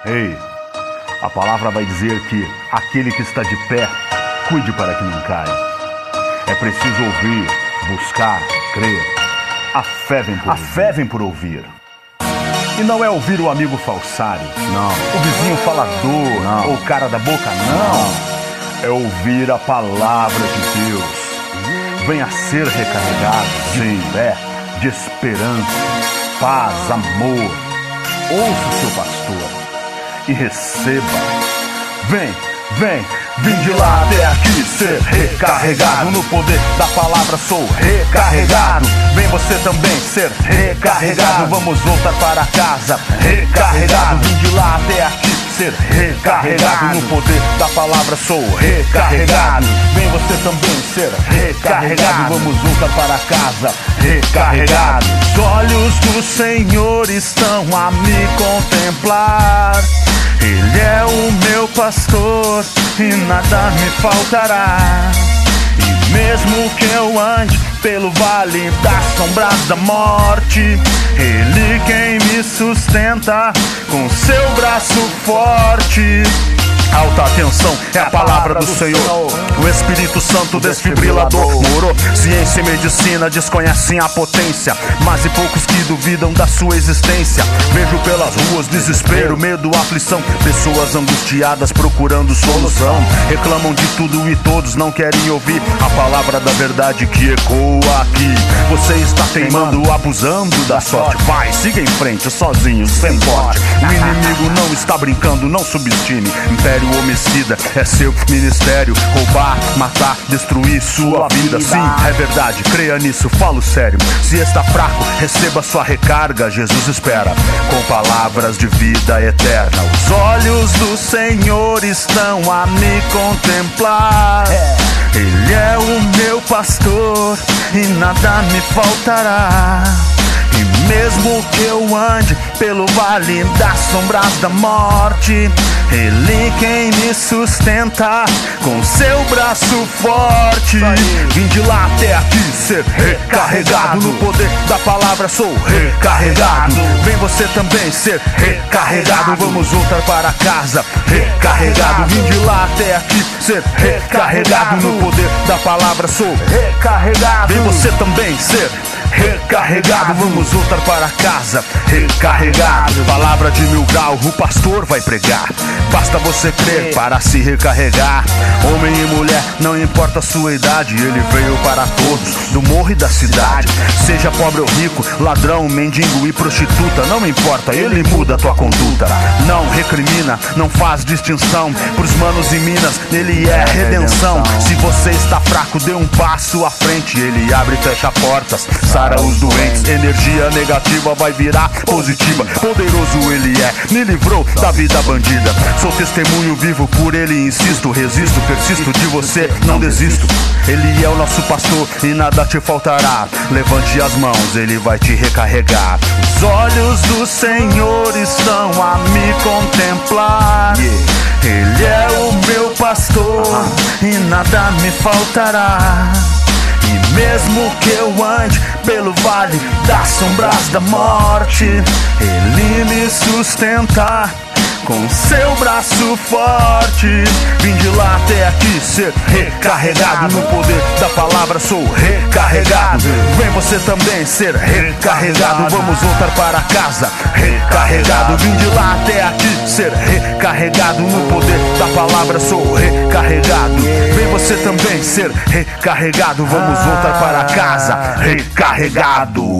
Ei, a palavra vai dizer que aquele que está de pé, cuide para que não caia. É preciso ouvir, buscar, crer. A fé vem por ouvir. E não é ouvir o amigo falsário, não. O vizinho falador, não. Ou o cara da boca, não. É ouvir a palavra de Deus. Venha ser recarregado de fé, de esperança, paz, amor. Ouça o seu pastor e receba. Vim de lá até aqui ser recarregado. No poder da palavra sou recarregado. Vem você também ser recarregado. Vamos voltar para casa recarregado. Vim de lá até aqui ser recarregado. No poder da palavra sou recarregado. Vem você também ser recarregado. Vamos voltar para casa recarregado. Os olhos do Senhor estão a me contemplar. Ele é o meu pastor e nada me faltará. E mesmo que eu ande pelo vale das sombras da morte, Ele quem me sustenta com seu braço forte. Alta atenção, é a palavra do Senhor. O Espírito Santo desfibrilador. Morou, ciência e medicina desconhecem a potência, mas e poucos que duvidam da sua existência. Vejo pelas ruas desespero, medo, aflição. Pessoas angustiadas procurando solução. Reclamam de tudo e todos não querem ouvir a palavra da verdade que ecoa aqui. Você está teimando, abusando da sorte. Vai, siga em frente, sozinho, sem porte. O inimigo não está brincando, não subestime. Império homicida é seu ministério. Roubar, matar, destruir sua vida. Sim, é verdade, creia nisso, falo sério. Se está fraco, receba sua recarga. Jesus espera com palavras de vida eterna. Os olhos do Senhor estão a me contemplar. Ele é o meu pastor e nada me faltará. E mesmo que eu ande pelo vale das sombras da morte, Ele quem me sustenta com seu braço forte. Vim de lá até aqui ser recarregado. No poder da palavra sou recarregado. Vem você também ser recarregado. Vamos voltar para casa recarregado. Vim de lá até aqui ser recarregado. No poder da palavra sou recarregado. Vem você também ser recarregado. Vamos voltar para casa recarregado. Palavra de 1000 graus, o pastor vai pregar. Basta você crer para se recarregar. Homem e mulher, não importa a sua idade, Ele veio para todos, do morro e da cidade. Seja pobre ou rico, ladrão, mendigo e prostituta, não importa, Ele muda a tua conduta. Não recrimina, não faz distinção. Pros manos em Minas, Ele é redenção. Se você está fraco, dê um passo à frente. Ele abre e fecha portas, sara os doentes. Energia negativa vai virar positiva. Poderoso Ele é, me livrou da vida bandida. Sou testemunho vivo, por Ele insisto. Resisto, persisto, de você não desisto. Ele é o nosso pastor e nada te faltará. Levante as mãos, Ele vai te recarregar. Os olhos do Senhor estão a me contemplar. Ele é o meu pastor e nada me faltará. E mesmo que eu ande pelo vale das sombras da morte, Ele me sustenta com seu braço forte. Vim de lá até aqui ser recarregado. No poder da palavra sou recarregado. Vem você também ser recarregado. Vamos voltar para casa recarregado. Vim de lá até aqui ser recarregado. No poder da palavra sou recarregado. Vem você também ser recarregado. Vamos voltar para casa recarregado.